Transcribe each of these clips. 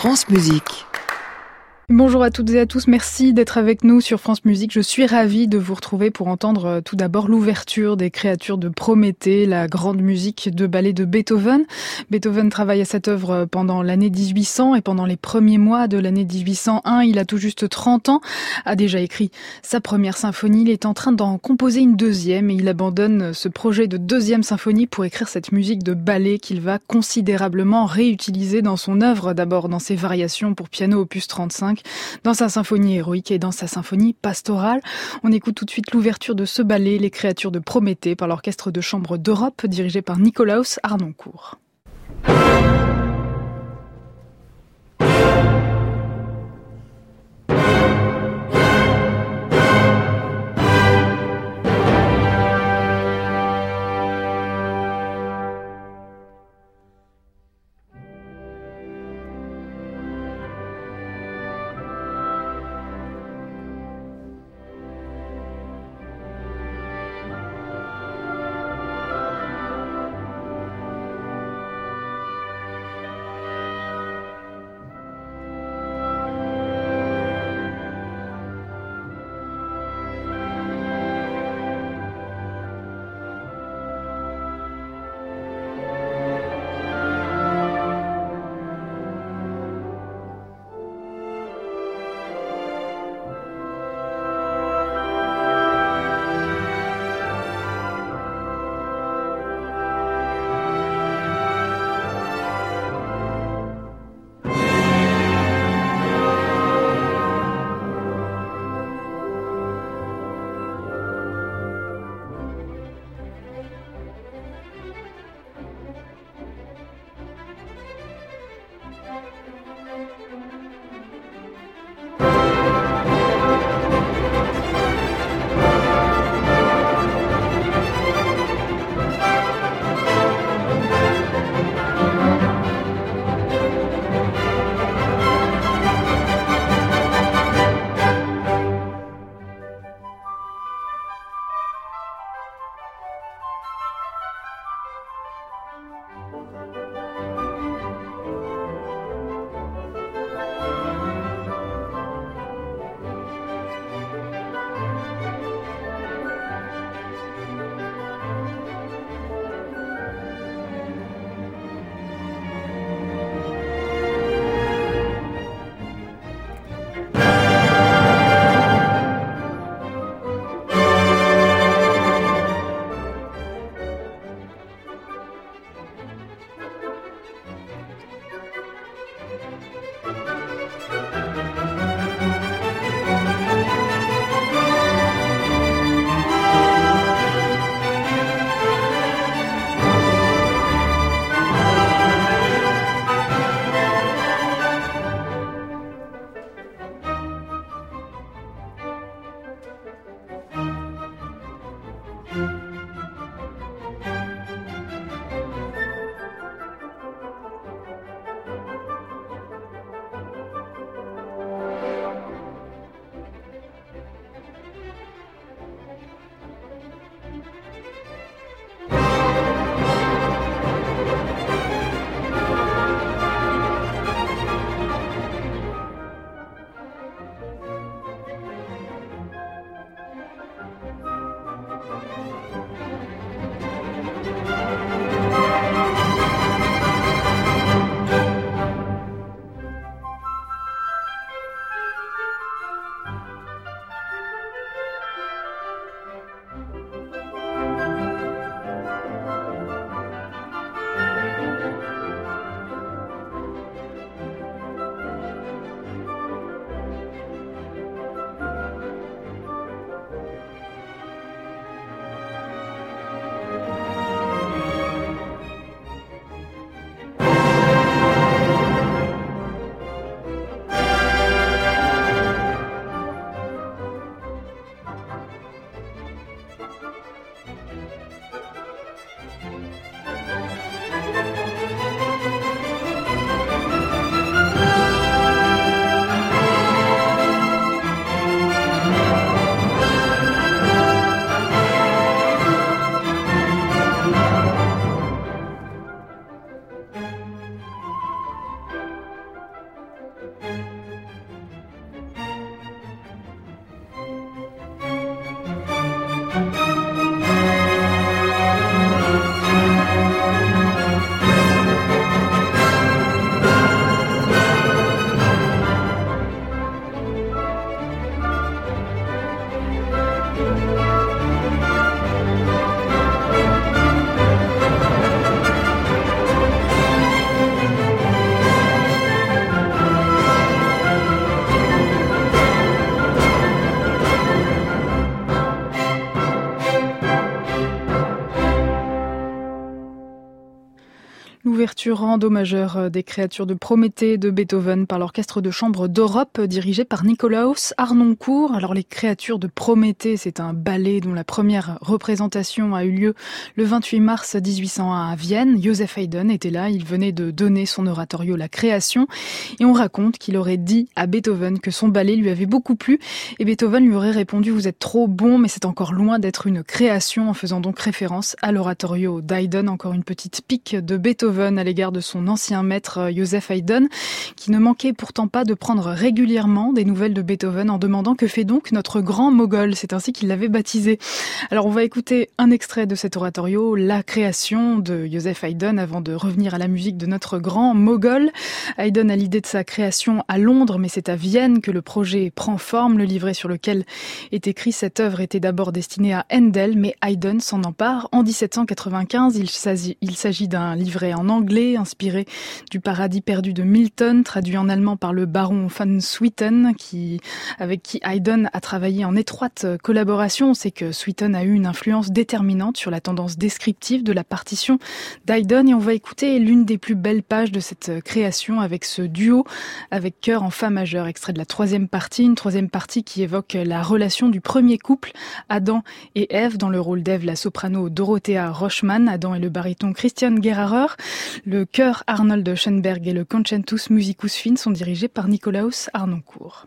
France Musique. Bonjour à toutes et à tous, merci d'être avec nous sur France Musique. Je suis ravie de vous retrouver pour entendre tout d'abord l'ouverture des créatures de Prométhée, la grande musique de ballet de Beethoven. Beethoven travaille à cette œuvre pendant l'année 1800 et pendant les premiers mois de l'année 1801, il a tout juste 30 ans, a déjà écrit sa première symphonie. Il est en train d'en composer une deuxième et il abandonne ce projet de deuxième symphonie pour écrire cette musique de ballet qu'il va considérablement réutiliser dans son œuvre, d'abord dans ses variations pour piano opus 35, dans sa symphonie héroïque et dans sa symphonie pastorale. On écoute tout de suite l'ouverture de ce ballet, Les créatures de Prométhée, par l'Orchestre de chambre d'Europe, dirigé par Nikolaus Harnoncourt. l'ouverture en do majeur des créatures de Prométhée de Beethoven par l'Orchestre de chambre d'Europe dirigé par Nikolaus Harnoncourt. Alors les créatures de Prométhée, c'est un ballet dont la première représentation a eu lieu le 28 mars 1801 à Vienne. Joseph Haydn était là, il venait de donner son oratorio La Création et on raconte qu'il aurait dit à Beethoven que son ballet lui avait beaucoup plu et Beethoven lui aurait répondu « Vous êtes trop bon mais c'est encore loin d'être une création » en faisant donc référence à l'oratorio d'Haydn. Encore une petite pique de Beethoven à l'égard de son ancien maître Joseph Haydn, qui ne manquait pourtant pas de prendre régulièrement des nouvelles de Beethoven en demandant que fait donc notre grand mogol. C'est ainsi qu'il l'avait baptisé. Alors on va écouter un extrait de cet oratorio, La Création de Joseph Haydn, avant de revenir à la musique de notre grand mogol. Haydn a l'idée de sa création à Londres, mais c'est à Vienne que le projet prend forme. Le livret sur lequel est écrit cette œuvre était d'abord destiné à Handel, mais Haydn s'en empare en 1795. Il s'agit d'un livret en anglais, inspiré du Paradis perdu de Milton, traduit en allemand par le baron van Swieten, avec qui Haydn a travaillé en étroite collaboration. On sait que Swieten a eu une influence déterminante sur la tendance descriptive de la partition d'Haydn, et on va écouter l'une des plus belles pages de cette création avec ce duo avec chœur en fa majeur, extrait de la troisième partie, une troisième partie qui évoque la relation du premier couple, Adam et Ève, dans le rôle d'Ève, la soprano Dorothea Rochman, Adam et le baryton Christian Gerhaher. Le chœur Arnold Schoenberg et le Concentus Musicus Fin sont dirigés par Nikolaus Harnoncourt.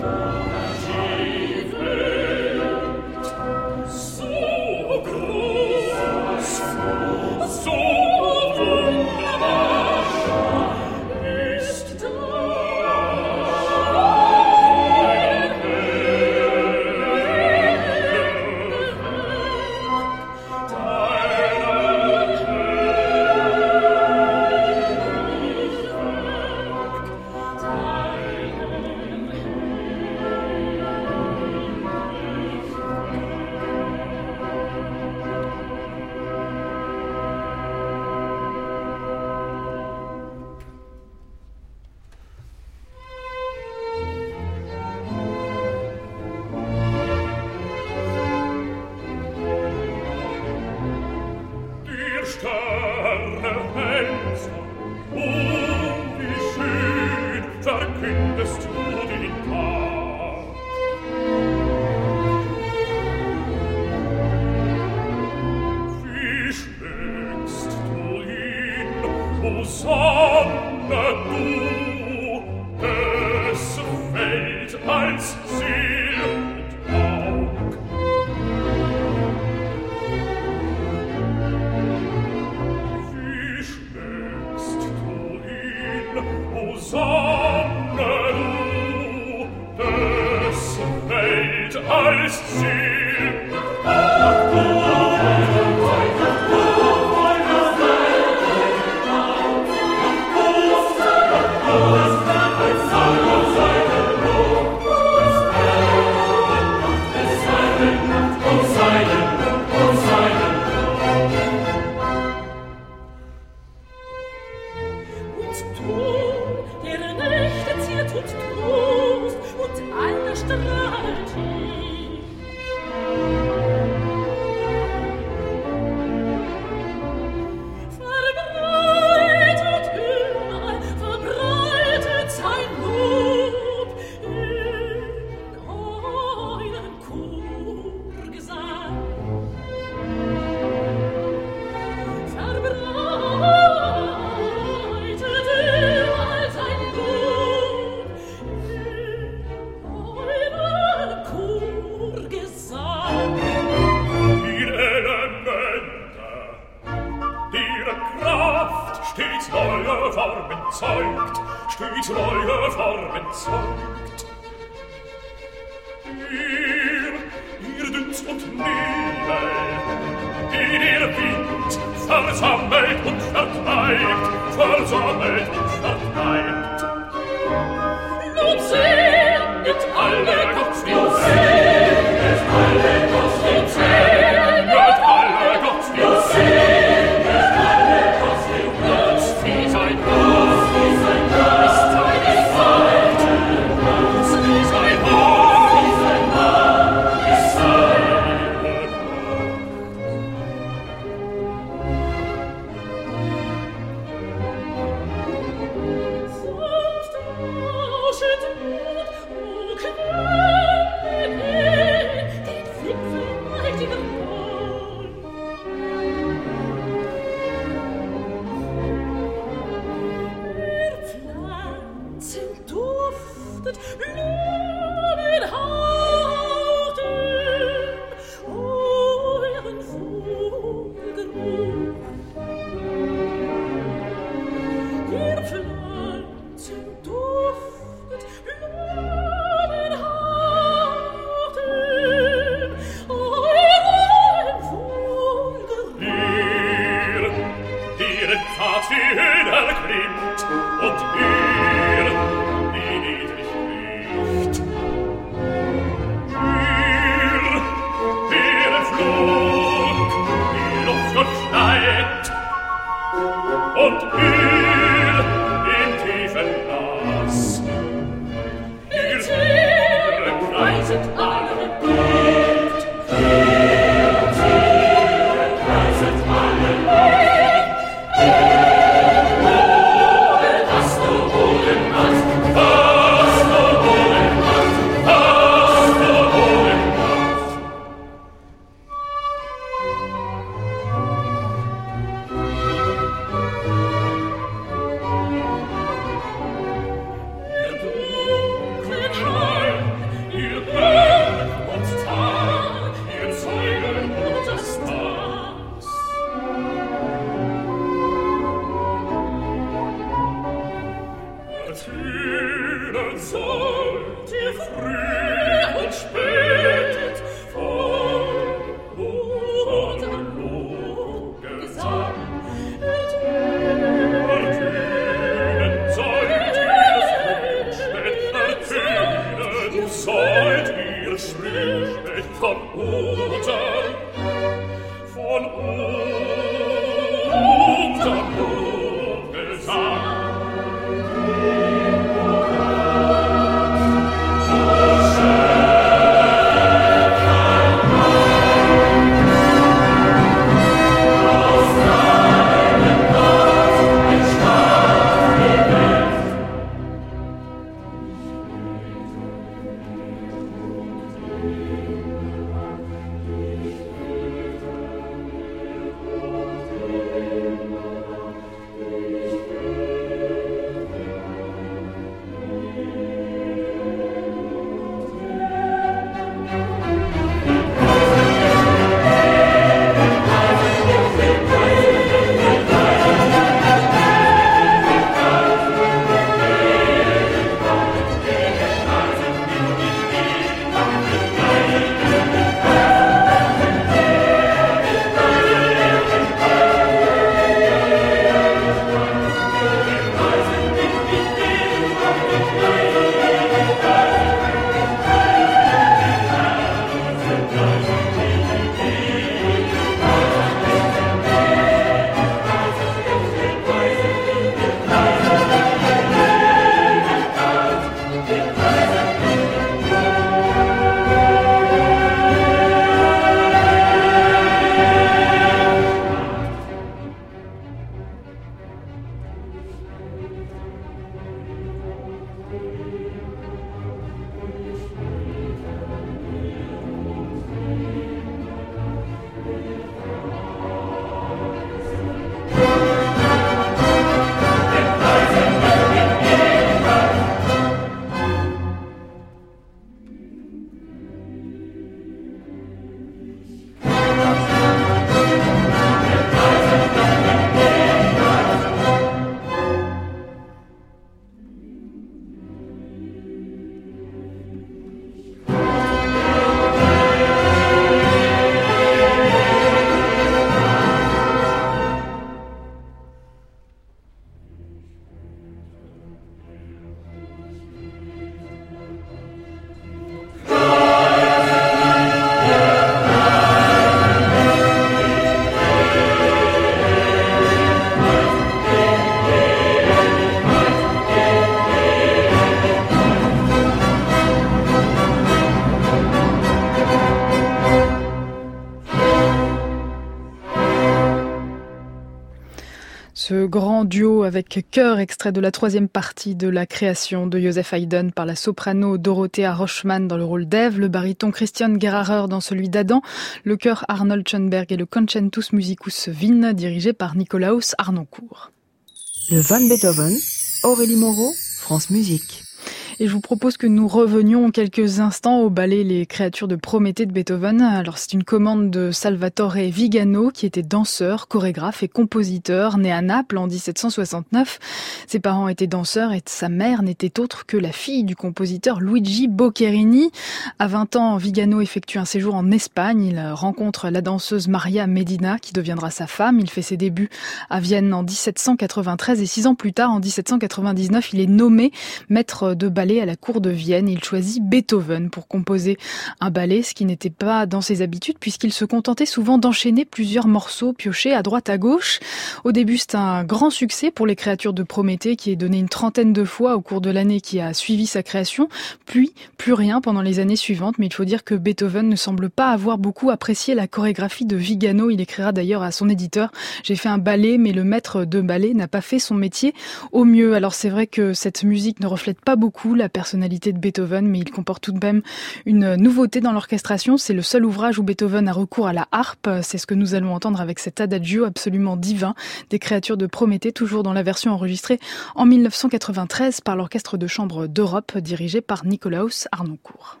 ce grand duo avec chœur extrait de la troisième partie de la création de Joseph Haydn par la soprano Dorothea Rochman dans le rôle d'Ève, le baryton Christian Gerhaher dans celui d'Adam, le chœur Arnold Schoenberg et le Concentus Musicus Wien dirigé par Nikolaus Harnoncourt. Le Van Beethoven, Aurélie Moreau, France Musique. Et je vous propose que nous revenions quelques instants au ballet Les créatures de Prométhée de Beethoven. Alors c'est une commande de Salvatore Vigano qui était danseur, chorégraphe et compositeur, né à Naples en 1769. Ses parents étaient danseurs et sa mère n'était autre que la fille du compositeur Luigi Boccherini. À 20 ans, Vigano effectue un séjour en Espagne. Il rencontre la danseuse Maria Medina qui deviendra sa femme. Il fait ses débuts à Vienne en 1793 et 6 ans plus tard, en 1799, il est nommé maître de ballet à la cour de Vienne. Il choisit Beethoven pour composer un ballet, ce qui n'était pas dans ses habitudes puisqu'il se contentait souvent d'enchaîner plusieurs morceaux piochés à droite à gauche. Au début, c'est un grand succès pour les créatures de Prométhée qui est donné une trentaine de fois au cours de l'année qui a suivi sa création, puis plus rien pendant les années suivantes. Mais il faut dire que Beethoven ne semble pas avoir beaucoup apprécié la chorégraphie de Vigano. Il écrira d'ailleurs à son éditeur: j'ai fait un ballet, mais le maître de ballet n'a pas fait son métier au mieux. Alors c'est vrai que cette musique ne reflète pas beaucoup la personnalité de Beethoven, mais il comporte tout de même une nouveauté dans l'orchestration. C'est le seul ouvrage où Beethoven a recours à la harpe. C'est ce que nous allons entendre avec cet adagio absolument divin des créatures de Prométhée, toujours dans la version enregistrée en 1993 par l'Orchestre de chambre d'Europe, dirigé par Nikolaus Harnoncourt.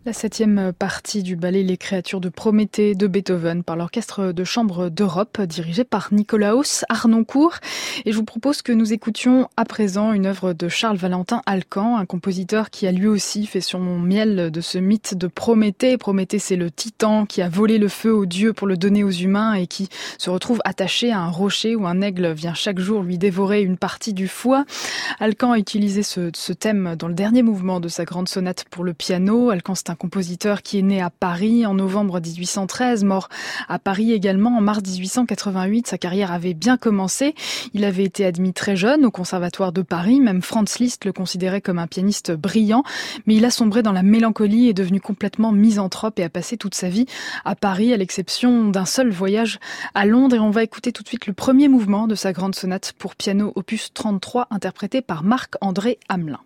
La 7e partie du ballet Les créatures de Prométhée de Beethoven par l'Orchestre de chambre d'Europe dirigé par Nicolaos Harnoncourt. Et je vous propose que nous écoutions à présent une œuvre de Charles-Valentin Alcan, un compositeur qui a lui aussi fait son miel de ce mythe de Prométhée. Prométhée, c'est le titan qui a volé le feu aux dieux pour le donner aux humains et qui se retrouve attaché à un rocher où un aigle vient chaque jour lui dévorer une partie du foie. Alcan a utilisé ce thème dans le dernier mouvement de sa grande sonate pour le piano. Alcan, c'est un compositeur qui est né à Paris en novembre 1813, mort à Paris également en mars 1888. Sa carrière avait bien commencé. Il avait été admis très jeune au Conservatoire de Paris. Même Franz Liszt le considérait comme un pianiste brillant. Mais il a sombré dans la mélancolie et est devenu complètement misanthrope et a passé toute sa vie à Paris, à l'exception d'un seul voyage à Londres. Et on va écouter tout de suite le premier mouvement de sa grande sonate pour piano opus 33, interprété par Marc-André Hamelin.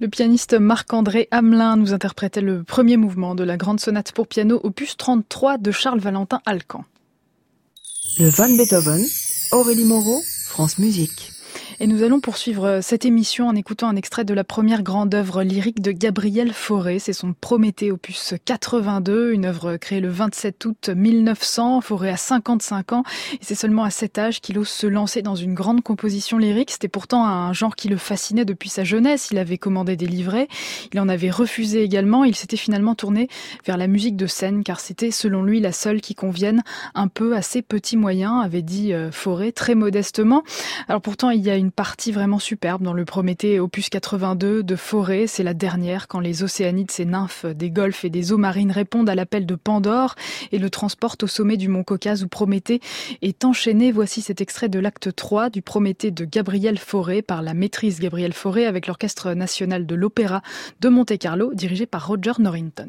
Le pianiste Marc-André Hamelin nous interprétait le premier mouvement de la grande sonate pour piano opus 33 de Charles Valentin Alcan. Le Van Beethoven, Aurélie Moreau, France Musique. Et nous allons poursuivre cette émission en écoutant un extrait de la première grande œuvre lyrique de Gabriel Fauré. C'est son Prométhée opus 82, une œuvre créée le 27 août 1900. Fauré a 55 ans et c'est seulement à cet âge qu'il ose se lancer dans une grande composition lyrique. C'était pourtant un genre qui le fascinait depuis sa jeunesse. Il avait commandé des livrets, il en avait refusé également. Il s'était finalement tourné vers la musique de scène car c'était selon lui la seule qui convienne un peu à ses petits moyens, avait dit Fauré très modestement. Alors pourtant il y a une partie vraiment superbe dans le Prométhée opus 82 de Fauré. C'est la dernière quand les océanides, ces nymphes des golfes et des eaux marines répondent à l'appel de Pandore et le transportent au sommet du mont Caucase où Prométhée est enchaîné. Voici cet extrait de l'acte 3 du Prométhée de Gabriel Fauré par la maîtrise Gabriel Fauré avec l'Orchestre national de l'Opéra de Monte-Carlo dirigé par Roger Norrington.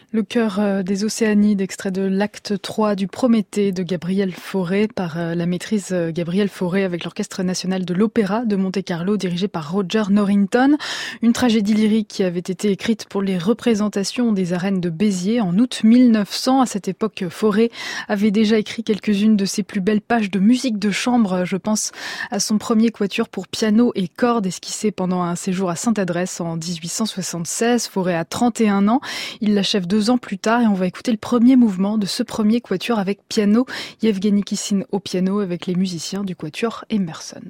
Le chœur des Océanides, extrait de l'acte 3 du Prométhée de Gabriel Fauré par la maîtrise Gabriel Fauré avec l'Orchestre national de l'Opéra de Monte-Carlo dirigé par Roger Norrington. Une tragédie lyrique qui avait été écrite pour les représentations des arènes de Béziers en août 1900. À cette époque, Fauré avait déjà écrit quelques-unes de ses plus belles pages de musique de chambre. Je pense à son premier quatuor pour piano et cordes esquissé pendant un séjour à Sainte-Adresse en 1876. Fauré a 31 ans. Il l'achève 2 ans plus tard et on va écouter le premier mouvement de ce premier quatuor avec piano. Yevgeny Kissin au piano avec les musiciens du quatuor Emerson.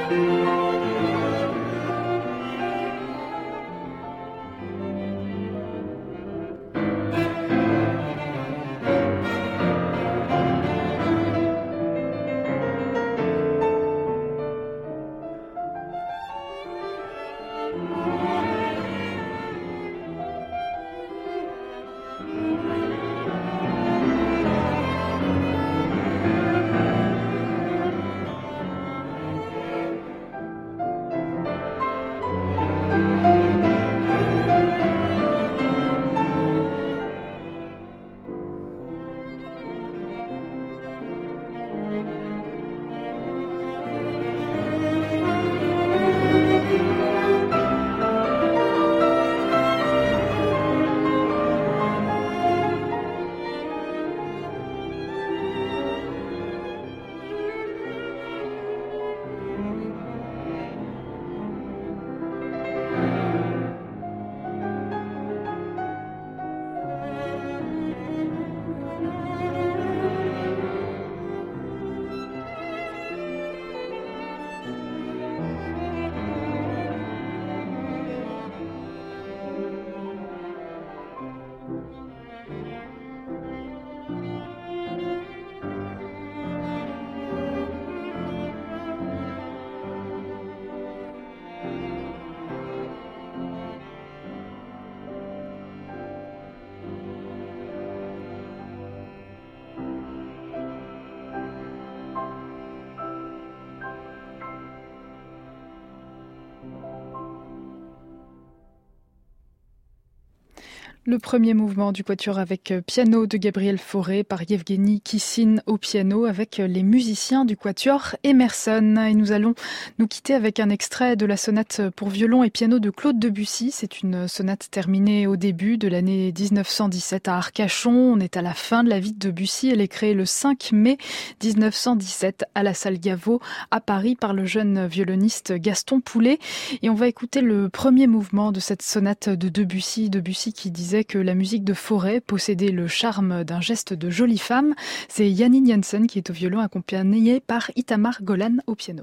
Le premier mouvement du quatuor avec piano de Gabriel Fauré par Yevgeny Kissin au piano avec les musiciens du quatuor Emerson. Et nous allons nous quitter avec un extrait de la sonate pour violon et piano de Claude Debussy. C'est une sonate terminée au début de l'année 1917 à Arcachon. On est à la fin de la vie de Debussy. Elle est créée le 5 mai 1917 à la salle Gaveau à Paris par le jeune violoniste Gaston Poulet. Et on va écouter le premier mouvement de cette sonate de Debussy. Debussy qui disait que la musique de Fauré possédait le charme d'un geste de jolie femme. C'est Janine Jansen qui est au violon, accompagnée par Itamar Golan au piano.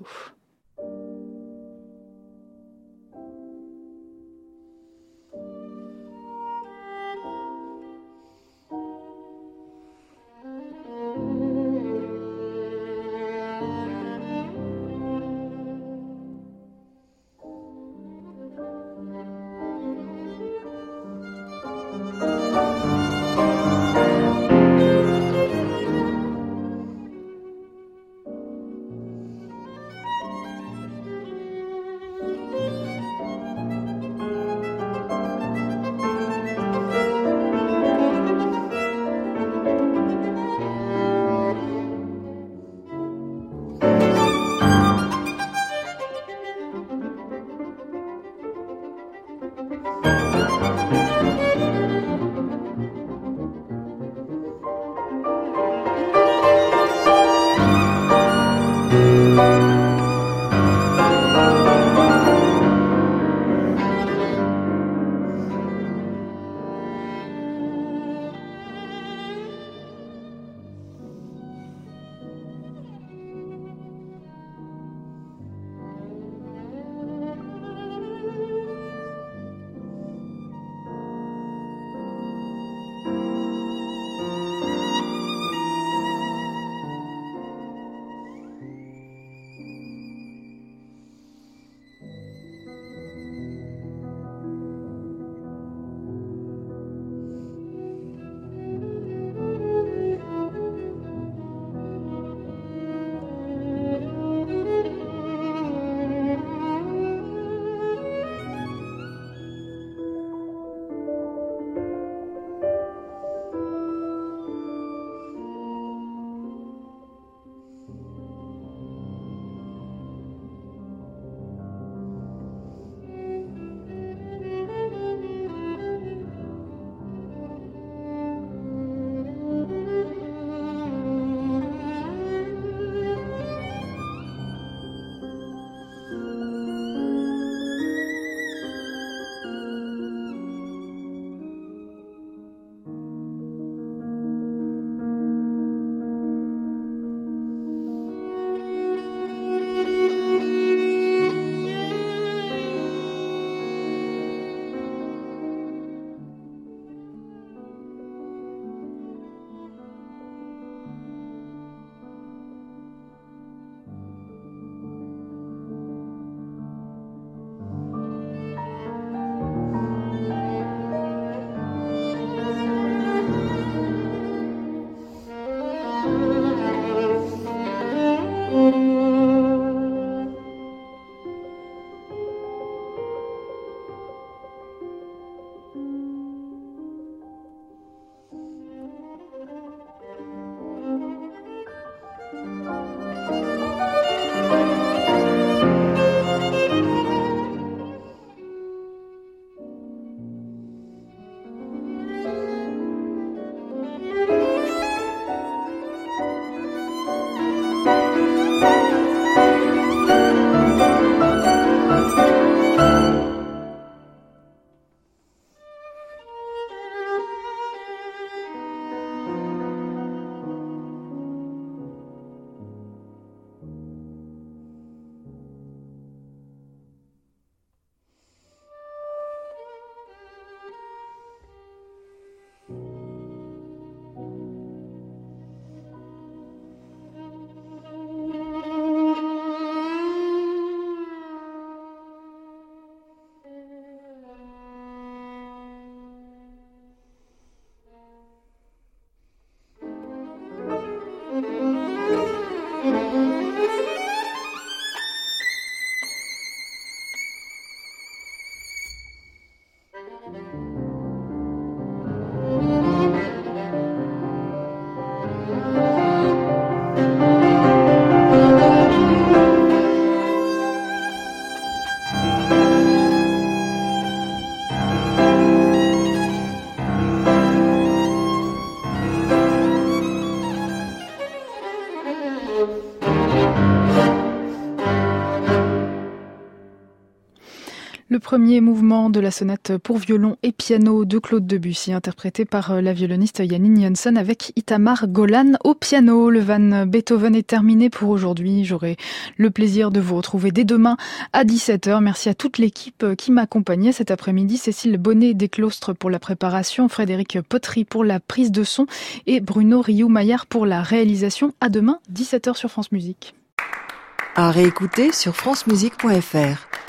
premier mouvement de la sonate pour violon et piano de Claude Debussy, interprété par la violoniste Janine Janssen avec Itamar Golan au piano. Le Van Beethoven est terminé pour aujourd'hui. J'aurai le plaisir de vous retrouver dès demain à 17h. Merci à toute l'équipe qui m'accompagnait cet après-midi. Cécile Bonnet-Desclostres pour la préparation, Frédéric Potry pour la prise de son et Bruno Rioux-Maillard pour la réalisation. À demain, 17h sur France Musique. À réécouter sur francemusique.fr.